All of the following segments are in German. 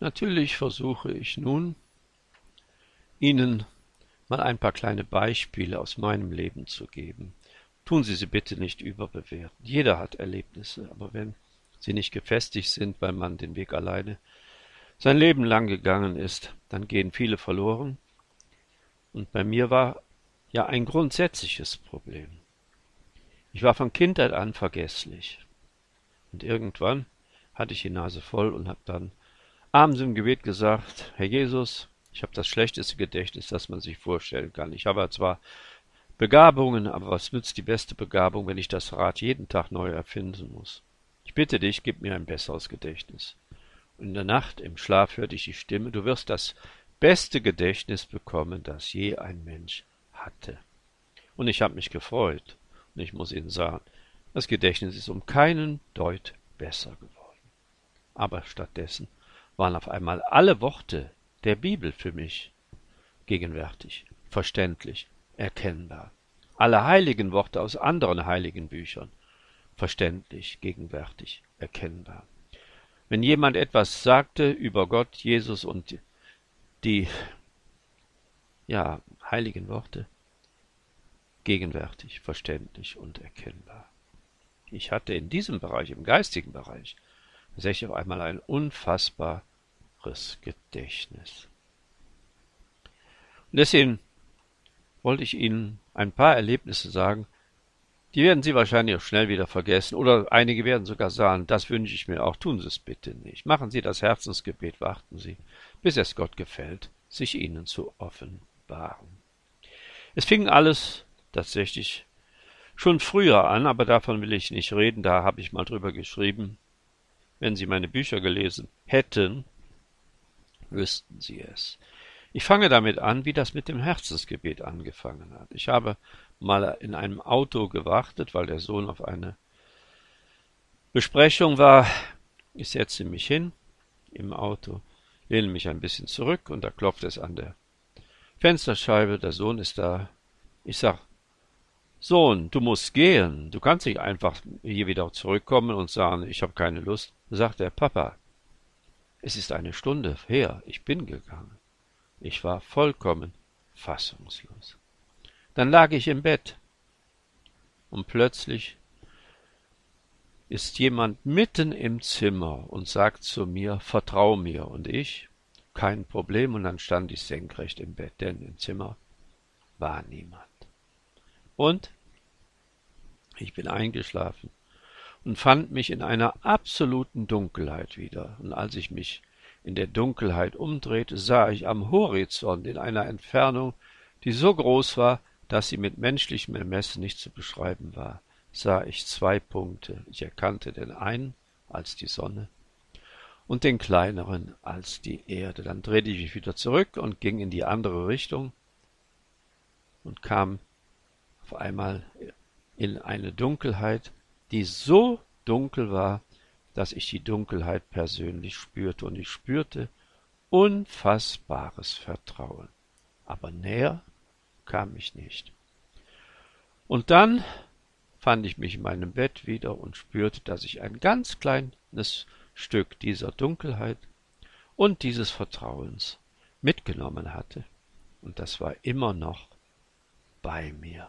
Natürlich versuche ich nun, Ihnen mal ein paar kleine Beispiele aus meinem Leben zu geben. Tun Sie sie bitte nicht überbewerten. Jeder hat Erlebnisse, aber wenn sie nicht gefestigt sind, weil man den Weg alleine sein Leben lang gegangen ist, dann gehen viele verloren. Und bei mir war ja ein grundsätzliches Problem. Ich war von Kindheit an vergesslich. Und irgendwann hatte ich die Nase voll und habe dann abends im Gebet gesagt: Herr Jesus, ich habe das schlechteste Gedächtnis, das man sich vorstellen kann. Ich habe zwar Begabungen, aber was nützt die beste Begabung, wenn ich das Rad jeden Tag neu erfinden muss? Ich bitte dich, gib mir ein besseres Gedächtnis. Und in der Nacht, im Schlaf, hörte ich die Stimme: Du wirst das beste Gedächtnis bekommen, das je ein Mensch hatte. Und ich habe mich gefreut. Und ich muss Ihnen sagen, das Gedächtnis ist um keinen Deut besser geworden. Aber stattdessen waren auf einmal alle Worte der Bibel für mich gegenwärtig, verständlich, erkennbar. Alle heiligen Worte aus anderen heiligen Büchern, verständlich, gegenwärtig, erkennbar. Wenn jemand etwas sagte über Gott, Jesus und die heiligen Worte, gegenwärtig, verständlich und erkennbar. Ich hatte in diesem Bereich, im geistigen Bereich, tatsächlich auf einmal ein unfassbares Gedächtnis. Und deswegen wollte ich Ihnen ein paar Erlebnisse sagen, die werden Sie wahrscheinlich auch schnell wieder vergessen, oder einige werden sogar sagen: Das wünsche ich mir auch, tun Sie es bitte nicht. Machen Sie das Herzensgebet, warten Sie, bis es Gott gefällt, sich Ihnen zu offenbaren. Es fing alles tatsächlich schon früher an, aber davon will ich nicht reden, da habe ich mal drüber geschrieben. Wenn Sie meine Bücher gelesen hätten, wüssten Sie es. Ich fange damit an, wie das mit dem Herzensgebet angefangen hat. Ich habe mal in einem Auto gewartet, weil der Sohn auf eine Besprechung war. Ich setze mich hin im Auto, lehne mich ein bisschen zurück und da klopft es an der Fensterscheibe. Der Sohn ist da. Ich sag: Sohn, du musst gehen. Du kannst nicht einfach hier wieder zurückkommen und sagen, ich habe keine Lust. Da sagt er: Papa, es ist eine Stunde her, ich bin gegangen. Ich war vollkommen fassungslos. Dann lag ich im Bett und plötzlich ist jemand mitten im Zimmer und sagt zu mir: Vertrau mir. Und ich: Kein Problem. Und dann stand ich senkrecht im Bett, denn im Zimmer war niemand. Und ich bin eingeschlafen und fand mich in einer absoluten Dunkelheit wieder. Und als ich mich in der Dunkelheit umdrehte, sah ich am Horizont in einer Entfernung, die so groß war, dass sie mit menschlichem Ermessen nicht zu beschreiben war, sah ich zwei Punkte. Ich erkannte den einen als die Sonne und den kleineren als die Erde. Dann drehte ich mich wieder zurück und ging in die andere Richtung und kam auf einmal in eine Dunkelheit, die so dunkel war, dass ich die Dunkelheit persönlich spürte. Und ich spürte unfassbares Vertrauen. Aber näher kam ich nicht. Und dann fand ich mich in meinem Bett wieder und spürte, dass ich ein ganz kleines Stück dieser Dunkelheit und dieses Vertrauens mitgenommen hatte. Und das war immer noch bei mir.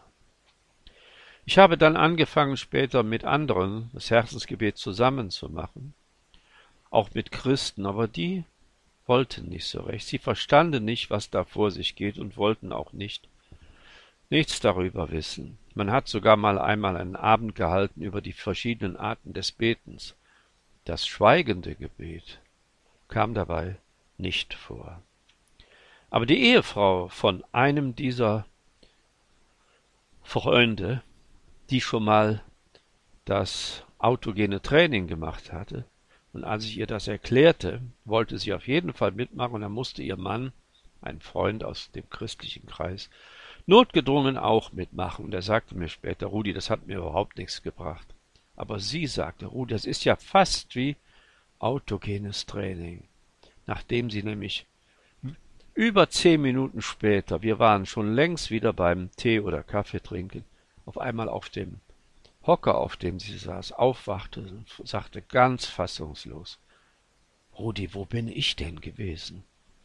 Ich habe dann angefangen, später mit anderen das Herzensgebet zusammen zu machen, auch mit Christen, aber die wollten nicht so recht. Sie verstanden nicht, was da vor sich geht und wollten auch nichts darüber wissen. Man hat sogar mal einmal einen Abend gehalten über die verschiedenen Arten des Betens. Das schweigende Gebet kam dabei nicht vor. Aber die Ehefrau von einem dieser Freunde, die schon mal das autogene Training gemacht hatte, und als ich ihr das erklärte, wollte sie auf jeden Fall mitmachen, und dann musste ihr Mann, ein Freund aus dem christlichen Kreis, notgedrungen auch mitmachen. Und er sagte mir später: Rudi, das hat mir überhaupt nichts gebracht. Aber sie sagte: Rudi, das ist ja fast wie autogenes Training. Nachdem sie nämlich über 10 Minuten später, wir waren schon längst wieder beim Tee oder Kaffee trinken, auf einmal auf dem Hocker, auf dem sie saß, aufwachte und sagte ganz fassungslos: Rudi, wo bin ich denn gewesen?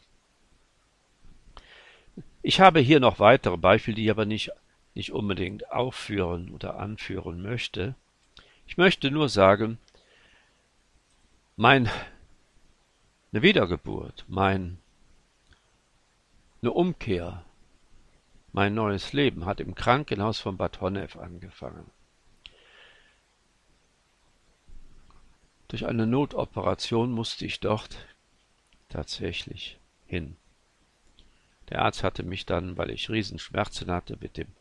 Ich habe hier noch weitere Beispiele, die ich aber nicht unbedingt aufführen oder anführen möchte. Ich möchte nur sagen, eine Wiedergeburt, eine Umkehr, mein neues Leben hat im Krankenhaus von Bad Honnef angefangen. Durch eine Notoperation musste ich dort tatsächlich hin. Der Arzt hatte mich dann, weil ich Riesenschmerzen hatte, mit dem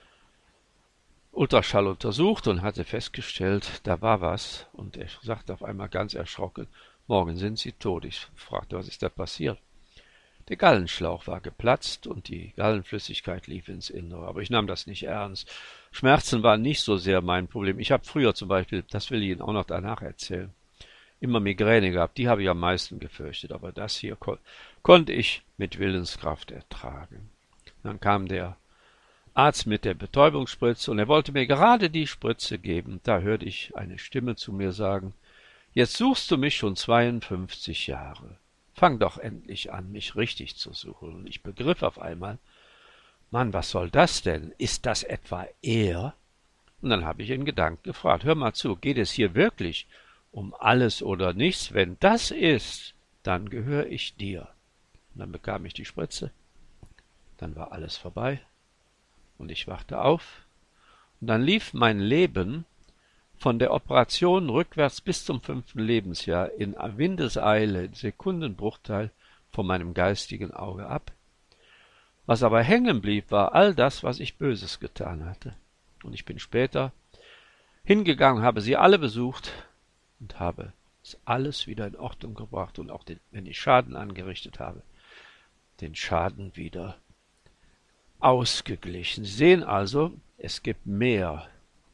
Ultraschall untersucht und hatte festgestellt, da war was. Und er sagte auf einmal ganz erschrocken, morgen sind Sie tot. Ich fragte, was ist da passiert? Der Gallenschlauch war geplatzt und die Gallenflüssigkeit lief ins Innere. Aber ich nahm das nicht ernst. Schmerzen waren nicht so sehr mein Problem. Ich habe früher zum Beispiel, das will ich Ihnen auch noch danach erzählen, immer Migräne gehabt. Die habe ich am meisten gefürchtet. Aber das hier konnte ich mit Willenskraft ertragen. Dann kam der Arzt mit der Betäubungsspritze und er wollte mir gerade die Spritze geben. Da hörte ich eine Stimme zu mir sagen, jetzt suchst du mich schon 52 Jahre. Fang doch endlich an, mich richtig zu suchen. Und ich begriff auf einmal, Mann, was soll das denn? Ist das etwa er? Und dann habe ich in Gedanken gefragt, hör mal zu, geht es hier wirklich um alles oder nichts? Wenn das ist, dann gehöre ich dir. Und dann bekam ich die Spritze. Dann war alles vorbei. Und ich wachte auf. Und dann lief mein Leben von der Operation rückwärts bis zum 5. Lebensjahr in Windeseile, in Sekundenbruchteil von meinem geistigen Auge ab. Was aber hängen blieb, war all das, was ich Böses getan hatte. Und ich bin später hingegangen, habe sie alle besucht und habe es alles wieder in Ordnung gebracht und auch, wenn ich Schaden angerichtet habe, den Schaden wieder ausgeglichen. Sie sehen also, es gibt mehr,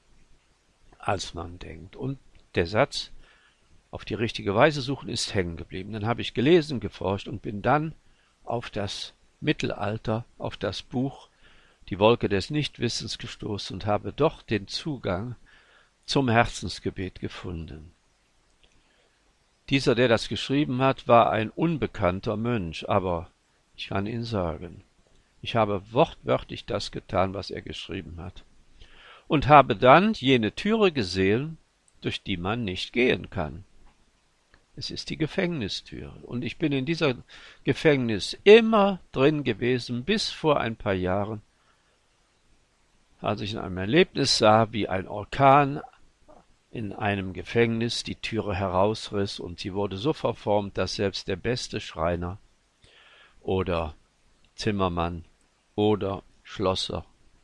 als man denkt. Und der Satz, auf die richtige Weise suchen, ist hängen geblieben. Dann habe ich gelesen, geforscht und bin dann auf das Mittelalter, auf das Buch Die Wolke des Nichtwissens gestoßen und habe doch den Zugang zum Herzensgebet gefunden. Dieser, der das geschrieben hat, war ein unbekannter Mönch, aber ich kann Ihnen sagen, ich habe wortwörtlich das getan, was er geschrieben hat, und habe dann jene Türe gesehen, durch die man nicht gehen kann. Es ist die Gefängnistüre, und ich bin in dieser Gefängnis immer drin gewesen, bis vor ein paar Jahren, als ich in einem Erlebnis sah, wie ein Orkan in einem Gefängnis die Türe herausriss, und sie wurde so verformt, dass selbst der beste Schreiner oder Zimmermann oder Schlosser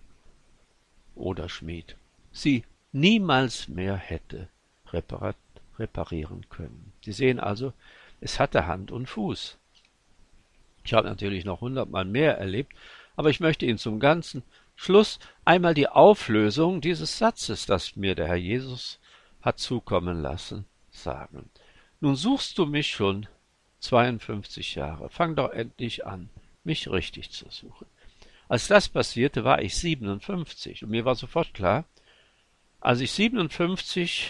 oder Schmied sie niemals mehr hätte reparieren können. Sie sehen also, es hatte Hand und Fuß. Ich habe natürlich noch 100-mal mehr erlebt, aber ich möchte Ihnen zum ganzen Schluss einmal die Auflösung dieses Satzes, das mir der Herr Jesus hat zukommen lassen, sagen. Nun suchst du mich schon 52 Jahre. Fang doch endlich an, mich richtig zu suchen. Als das passierte, war ich 57 und mir war sofort klar, als ich 57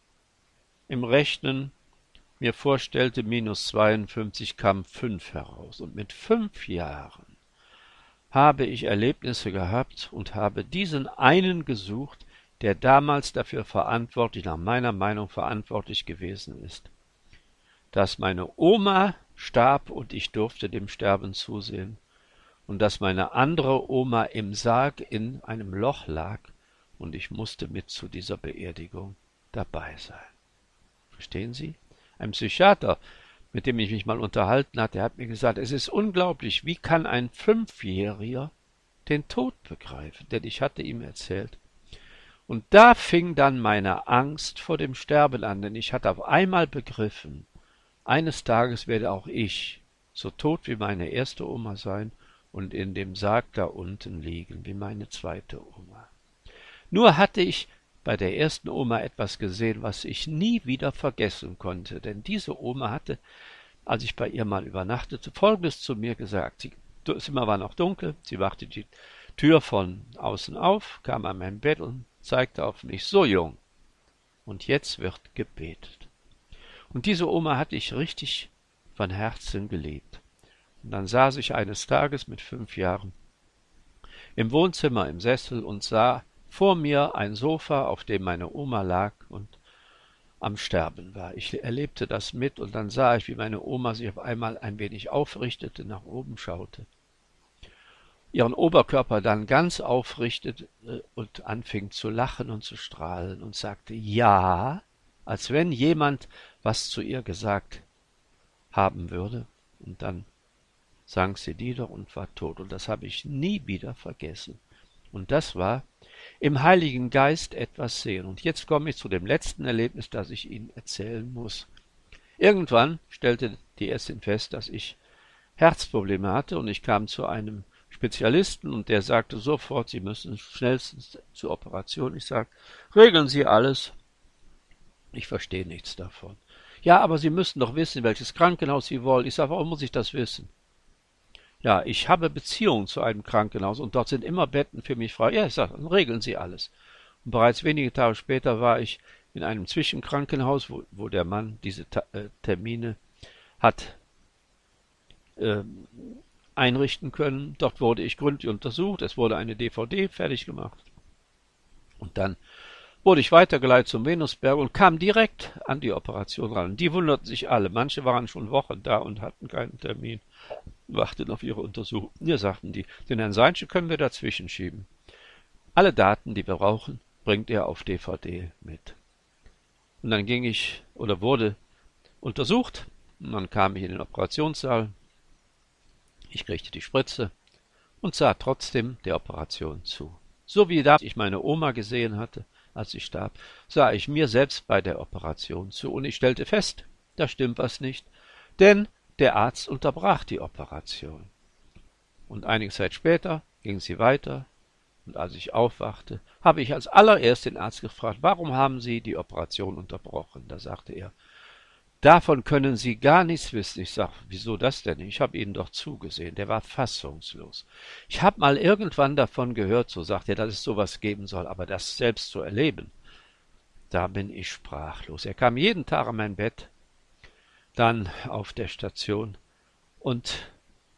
im Rechnen mir vorstellte, minus 52 kam 5 heraus. Und mit 5 Jahren habe ich Erlebnisse gehabt und habe diesen einen gesucht, der damals dafür verantwortlich, nach meiner Meinung verantwortlich gewesen ist, dass meine Oma starb und ich durfte dem Sterben zusehen und dass meine andere Oma im Sarg in einem Loch lag und ich musste mit zu dieser Beerdigung dabei sein. Verstehen Sie? Ein Psychiater, mit dem ich mich mal unterhalten hatte, der hat mir gesagt, es ist unglaublich, wie kann ein 5-Jähriger den Tod begreifen? Denn ich hatte ihm erzählt. Und da fing dann meine Angst vor dem Sterben an, denn ich hatte auf einmal begriffen, eines Tages werde auch ich so tot wie meine erste Oma sein und in dem Sarg da unten liegen, wie meine zweite Oma. Nur hatte ich bei der ersten Oma etwas gesehen, was ich nie wieder vergessen konnte, denn diese Oma hatte, als ich bei ihr mal übernachtete, Folgendes zu mir gesagt. Das Zimmer war noch dunkel, sie machte die Tür von außen auf, kam an mein Bett und zeigte auf mich, so Jung, und jetzt wird gebetet. Und diese Oma hatte ich richtig von Herzen geliebt. Und dann saß ich eines Tages mit 5 Jahren im Wohnzimmer im Sessel und sah vor mir ein Sofa, auf dem meine Oma lag und am Sterben war. Ich erlebte das mit und dann sah ich, wie meine Oma sich auf einmal ein wenig aufrichtete, nach oben schaute, ihren Oberkörper dann ganz aufrichtete und anfing zu lachen und zu strahlen und sagte ja, als wenn jemand was zu ihr gesagt haben würde. Und dann sang sie Lieder und war tot. Und das habe ich nie wieder vergessen. Und das war im Heiligen Geist etwas sehen. Und jetzt komme ich zu dem letzten Erlebnis, das ich Ihnen erzählen muss. Irgendwann stellte die Ärztin fest, dass ich Herzprobleme hatte und ich kam zu einem Spezialisten und der sagte sofort, Sie müssen schnellstens zur Operation. Ich sage, regeln Sie alles. Ich verstehe nichts davon. Ja, aber Sie müssen doch wissen, welches Krankenhaus Sie wollen. Ich sage, warum muss ich das wissen? Ja, ich habe Beziehungen zu einem Krankenhaus und dort sind immer Betten für mich frei. Ja, ich sage, dann regeln Sie alles. Und bereits wenige Tage später war ich in einem Zwischenkrankenhaus, wo der Mann diese Termine hat einrichten können. Dort wurde ich gründlich untersucht. Es wurde eine DVD fertig gemacht. Und dann wurde ich weitergeleitet zum Venusberg und kam direkt an die Operation ran. Die wunderten sich alle. Manche waren schon Wochen da und hatten keinen Termin, warteten auf ihre Untersuchung. Mir sagten die, den Herrn Seinsche können wir dazwischen schieben. Alle Daten, die wir brauchen, bringt er auf DVD mit. Und dann wurde untersucht. Und dann kam ich in den Operationssaal. Ich kriegte die Spritze und sah trotzdem der Operation zu. So wie da ich meine Oma gesehen hatte, als sie starb, sah ich mir selbst bei der Operation zu und ich stellte fest, da stimmt was nicht, denn der Arzt unterbrach die Operation. Und einige Zeit später ging sie weiter und als ich aufwachte, habe ich als allererst den Arzt gefragt, warum haben Sie die Operation unterbrochen? Da sagte er, davon können Sie gar nichts wissen. Ich sage, wieso das denn? Ich habe Ihnen doch zugesehen. Der war fassungslos. Ich habe mal irgendwann davon gehört, so sagt er, dass es sowas geben soll, aber das selbst zu erleben, da bin ich sprachlos. Er kam jeden Tag an mein Bett, dann auf der Station und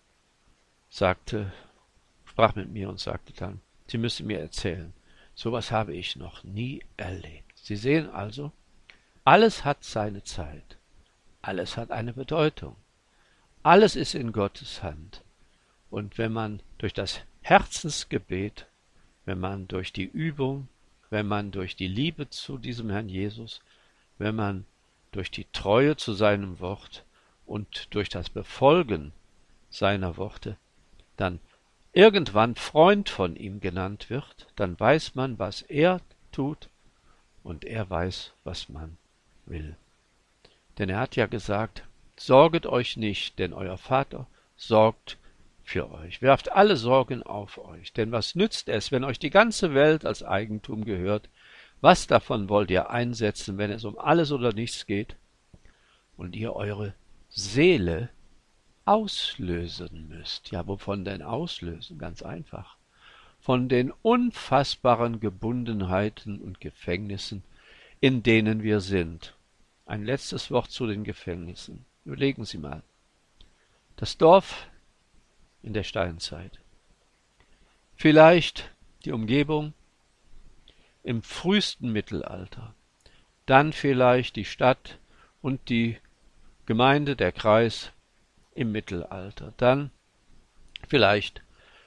sprach mit mir und sagte dann, Sie müssen mir erzählen, sowas habe ich noch nie erlebt. Sie sehen also, alles hat seine Zeit. Alles hat eine Bedeutung. Alles ist in Gottes Hand. Und wenn man durch das Herzensgebet, wenn man durch die Übung, wenn man durch die Liebe zu diesem Herrn Jesus, wenn man durch die Treue zu seinem Wort und durch das Befolgen seiner Worte dann irgendwann Freund von ihm genannt wird, dann weiß man, was er tut und er weiß, was man will. Denn er hat ja gesagt, sorget euch nicht, denn euer Vater sorgt für euch. Werft alle Sorgen auf euch, denn was nützt es, wenn euch die ganze Welt als Eigentum gehört? Was davon wollt ihr einsetzen, wenn es um alles oder nichts geht und ihr eure Seele auslösen müsst? Ja, wovon denn auslösen? Ganz einfach. Von den unfassbaren Gebundenheiten und Gefängnissen, in denen wir sind. Ein letztes Wort zu den Gefängnissen. Überlegen Sie mal. Das Dorf in der Steinzeit. Vielleicht die Umgebung im frühesten Mittelalter. Dann vielleicht die Stadt und die Gemeinde, der Kreis im Mittelalter. Dann vielleicht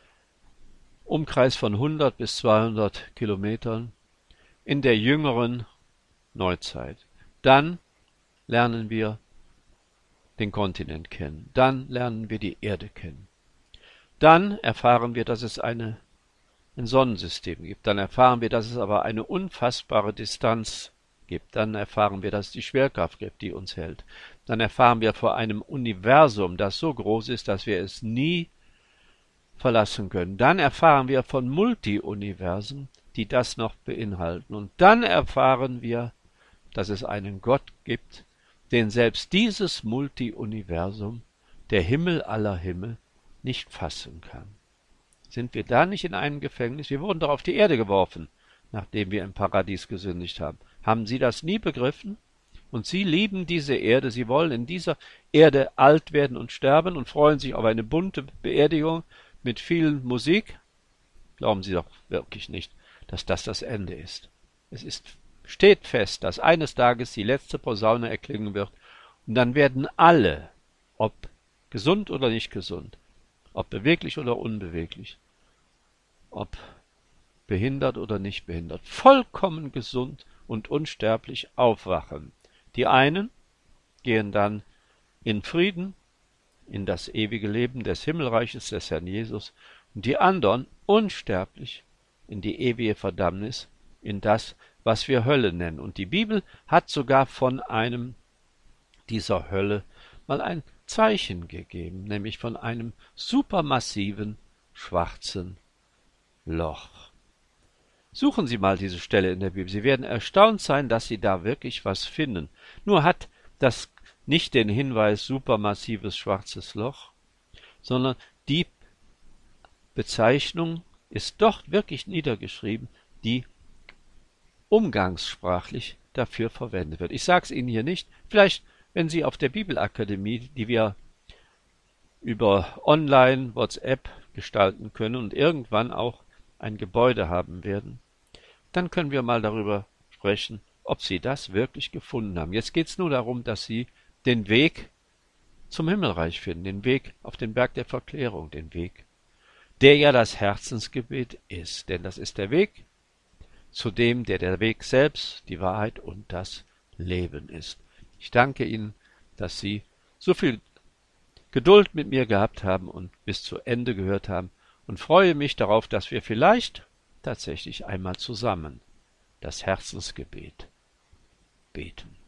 Umkreis von 100 bis 200 Kilometern in der jüngeren Neuzeit. Dann lernen wir den Kontinent kennen. Dann lernen wir die Erde kennen. Dann erfahren wir, dass es ein Sonnensystem gibt. Dann erfahren wir, dass es aber eine unfassbare Distanz gibt. Dann erfahren wir, dass es die Schwerkraft gibt, die uns hält. Dann erfahren wir vor einem Universum, das so groß ist, dass wir es nie verlassen können. Dann erfahren wir von Multi-Universen, die das noch beinhalten. Und dann erfahren wir, dass es einen Gott gibt, den selbst dieses Multi-Universum, der Himmel aller Himmel, nicht fassen kann. Sind wir da nicht in einem Gefängnis? Wir wurden doch auf die Erde geworfen, nachdem wir im Paradies gesündigt haben. Haben Sie das nie begriffen? Und sie lieben diese Erde, sie wollen in dieser Erde alt werden und sterben und freuen sich auf eine bunte Beerdigung mit viel Musik. Glauben Sie doch wirklich nicht, dass das Ende ist. Steht fest, dass eines Tages die letzte Posaune erklingen wird und dann werden alle, ob gesund oder nicht gesund, ob beweglich oder unbeweglich, ob behindert oder nicht behindert, vollkommen gesund und unsterblich aufwachen. Die einen gehen dann in Frieden, in das ewige Leben des Himmelreiches des Herrn Jesus, und die anderen unsterblich in die ewige Verdammnis, in das, was wir Hölle nennen. Und die Bibel hat sogar von einem dieser Hölle mal ein Zeichen gegeben, nämlich von einem supermassiven schwarzen Loch. Suchen Sie mal diese Stelle in der Bibel. Sie werden erstaunt sein, dass Sie da wirklich was finden. Nur hat das nicht den Hinweis supermassives schwarzes Loch, sondern die Bezeichnung ist dort wirklich niedergeschrieben, die umgangssprachlich dafür verwendet wird. Ich sage es Ihnen hier nicht. Vielleicht, wenn Sie auf der Bibelakademie, die wir über Online, WhatsApp gestalten können und irgendwann auch ein Gebäude haben werden, dann können wir mal darüber sprechen, ob Sie das wirklich gefunden haben. Jetzt geht es nur darum, dass Sie den Weg zum Himmelreich finden, den Weg auf den Berg der Verklärung, den Weg, der ja das Herzensgebet ist. Denn das ist der Weg zu dem, der Weg selbst, die Wahrheit und das Leben ist. Ich danke Ihnen, dass Sie so viel Geduld mit mir gehabt haben und bis zu Ende gehört haben und freue mich darauf, dass wir vielleicht tatsächlich einmal zusammen das Herzensgebet beten.